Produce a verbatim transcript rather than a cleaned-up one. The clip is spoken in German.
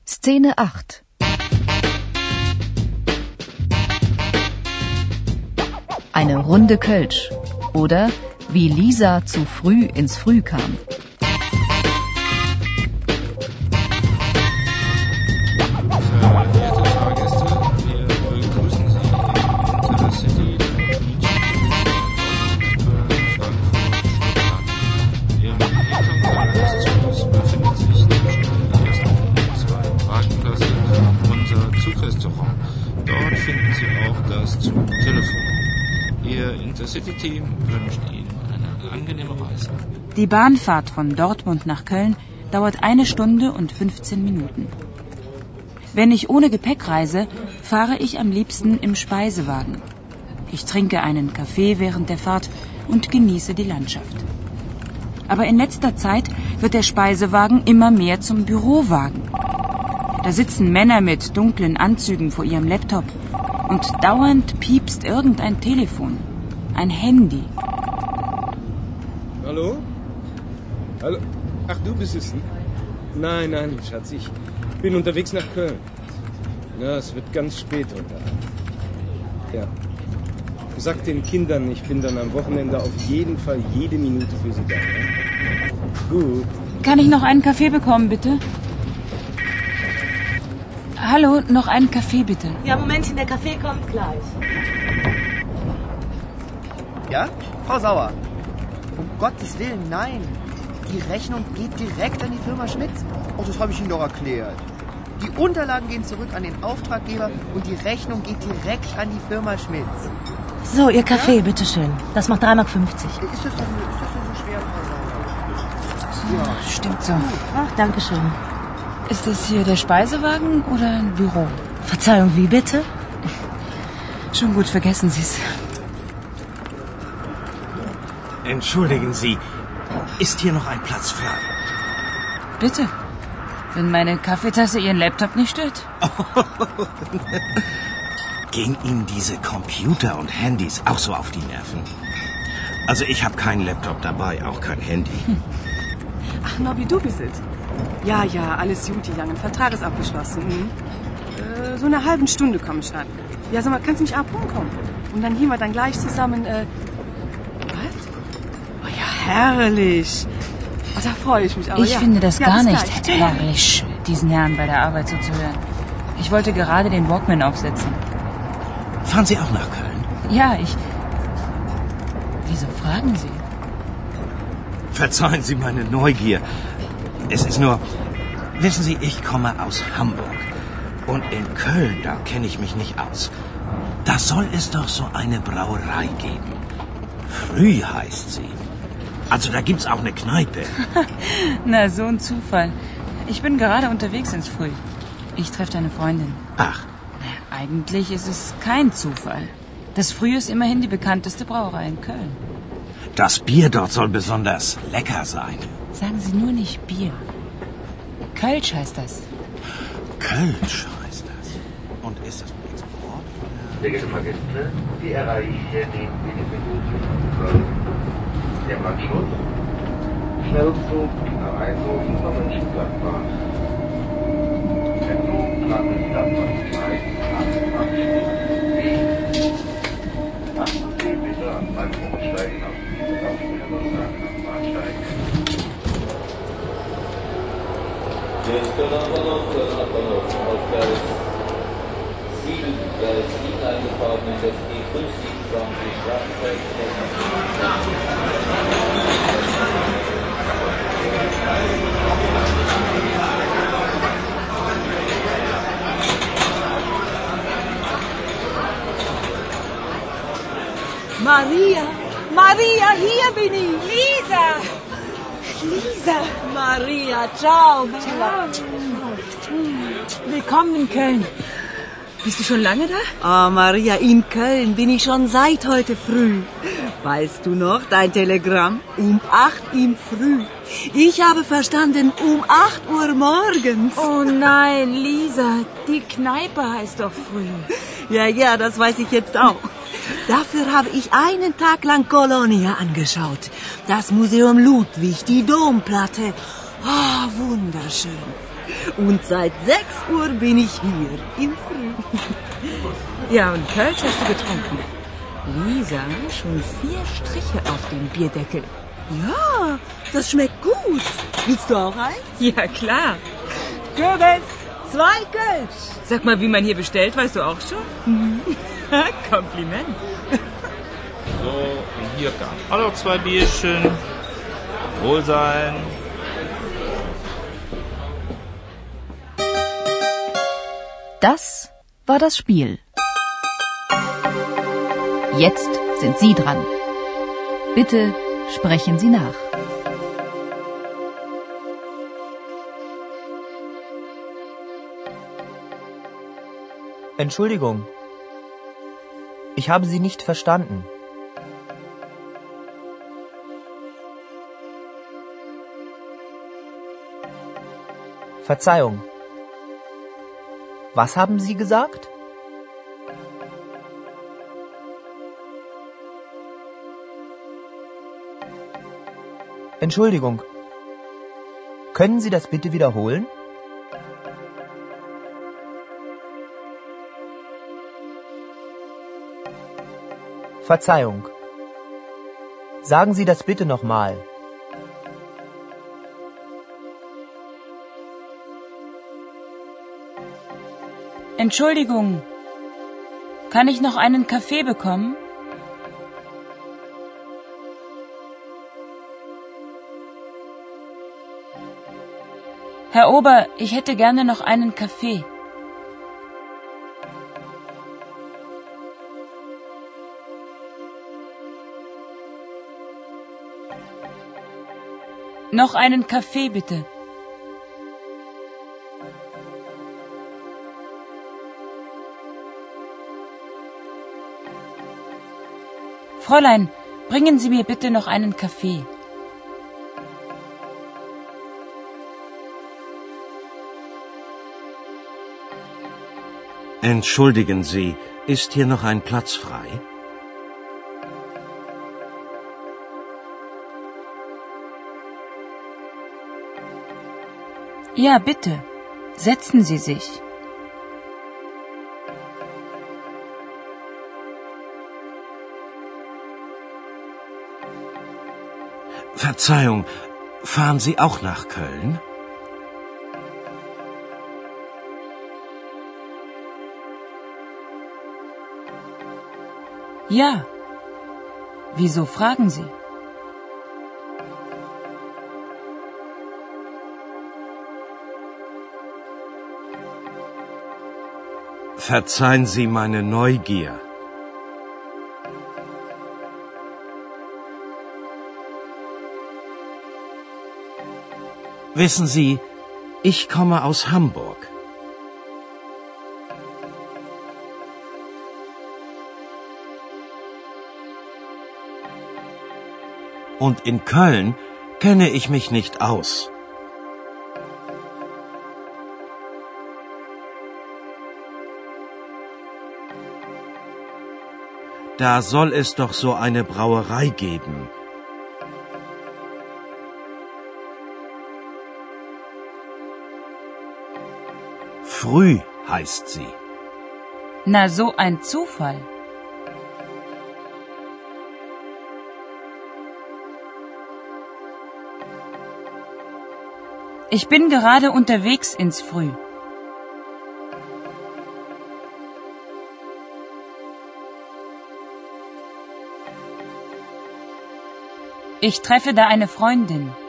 Szene acht. Eine Runde Kölsch oder wie Lisa zu früh ins Früh kam. Dort finden Sie auch das Zugtelefon. Ihr Intercity-Team wünscht Ihnen eine angenehme Reise. Die Bahnfahrt von Dortmund nach Köln dauert eine Stunde und fünfzehn Minuten. Wenn ich ohne Gepäck reise, fahre ich am liebsten im Speisewagen. Ich trinke einen Kaffee während der Fahrt und genieße die Landschaft. Aber in letzter Zeit wird der Speisewagen immer mehr zum Bürowagen. Da sitzen Männer mit dunklen Anzügen vor ihrem Laptop und dauernd piepst irgendein Telefon, ein Handy. Hallo? Hallo? Ach, du bist es? Nein, nein, Schatz, ich bin unterwegs nach Köln. Na, es wird ganz spät heute Abend. Ja. Sag den Kindern, ich bin dann am Wochenende auf jeden Fall jede Minute für sie da. Ja? Gut. Kann ich noch einen Kaffee bekommen, bitte? Hallo, noch einen Kaffee, bitte. Ja, Momentchen, der Kaffee kommt gleich. Ja? Frau Sauer? Um Gottes Willen, nein. Die Rechnung geht direkt an die Firma Schmitz. Oh, das habe ich Ihnen doch erklärt. Die Unterlagen gehen zurück an den Auftraggeber und die Rechnung geht direkt an die Firma Schmitz. So, Ihr Kaffee, ja? Bitteschön. Das macht drei Mark fünfzig. Ist das denn, ist das denn so schwer, Frau Sauer? Ja, stimmt so. Ach, danke schön. Ist das hier der Speisewagen oder ein Büro? Verzeihung, wie bitte? Schon gut, vergessen Sie es. Entschuldigen Sie, ist hier noch ein Platz frei? Bitte. Wenn meine Kaffeetasse Ihren Laptop nicht stört. Gehen Ihnen diese Computer und Handys auch so auf die Nerven? Also ich habe keinen Laptop dabei, auch kein Handy. Hm. Ach, Nobby, du bist es. Ja, ja, alles gut, die langen Vertrag ist abgeschlossen. Mhm. Äh, so eine halben Stunde komme ich dann. Ja, sag mal, kannst du mich abholen kommen? Und dann gehen wir dann gleich zusammen, äh... Was? Oh ja, herrlich. Oh, da freue ich mich auch. Ich ja. finde das ja, gar nicht gleich. herrlich, diesen Herrn bei der Arbeit so zu hören. Ich wollte gerade den Walkman aufsetzen. Fahren Sie auch nach Köln? Ja, ich... Wieso fragen Sie? Verzeihen Sie meine Neugier. Es ist nur, wissen Sie, ich komme aus Hamburg. Und in Köln, da kenne ich mich nicht aus. Da soll es doch so eine Brauerei geben. Früh heißt sie. Also da gibt's auch eine Kneipe. Na, so ein Zufall. Ich bin gerade unterwegs ins Früh. Ich treffe deine Freundin. Ach. Na, eigentlich ist es kein Zufall. Das Früh ist immerhin die bekannteste Brauerei in Köln. Das Bier dort soll besonders lecker sein. Sagen Sie nur nicht Bier. Kölsch heißt das. Kölsch heißt das. Und ist das ein Export? Sehr geehrte Fahrgäste, Sie erreichen in wenigen Minuten der Anschluss. Schnellzug nach Einzug von Mönchengladbach. Sendung Gladbach zwei, achten Sie bitte beim Umsteigen auf diese Aufstellung am Bahnsteig. Jetzt können wir noch auf Gleis sieben, Gleis sieben eingefahren in das E fünf siebenundzwanzig Straßenfeld. Maria, Maria, hier bin ich. Lisa! Lisa! Maria, ciao. Ciao. Willkommen in Köln. Bist du schon lange da? Oh, Maria, in Köln bin ich schon seit heute früh. Weißt du noch, dein Telegramm? Um acht im Früh. Ich habe verstanden, um acht Uhr morgens. Oh nein, Lisa, die Kneipe heißt doch früh. Ja, ja, das weiß ich jetzt auch. Dafür habe ich einen Tag lang Kolonia angeschaut. Das Museum Ludwig, die Domplatte. Ah, oh, wunderschön. Und seit sechs Uhr bin ich hier, in Früh. Ja, und Kölsch hast du getrunken. Lisa, schon vier Striche auf dem Bierdeckel. Ja, das schmeckt gut. Willst du auch eins? Ja, klar. Kürbis, zwei Kölsch. Sag mal, wie man hier bestellt, weißt du auch schon? Mhm. Kompliment. So, und hier kam auch noch zwei Bierchen. Wohlsein. Das war das Spiel. Jetzt sind Sie dran. Bitte sprechen Sie nach. Entschuldigung. Ich habe Sie nicht verstanden. Verzeihung. Was haben Sie gesagt? Entschuldigung. Können Sie das bitte wiederholen? Verzeihung. Sagen Sie das bitte nochmal. Entschuldigung. Kann ich noch einen Kaffee bekommen? Herr Ober, ich hätte gerne noch einen Kaffee. Noch einen Kaffee, bitte. Fräulein, bringen Sie mir bitte noch einen Kaffee. Entschuldigen Sie, ist hier noch ein Platz frei? Ja, bitte. Setzen Sie sich. Verzeihung, fahren Sie auch nach Köln? Ja. Wieso fragen Sie? Verzeihen Sie meine Neugier. Wissen Sie, ich komme aus Hamburg. Und in Köln kenne ich mich nicht aus. Da soll es doch so eine Brauerei geben. Früh heißt sie. Na, so ein Zufall. Ich bin gerade unterwegs ins Früh. Ich treffe da eine Freundin.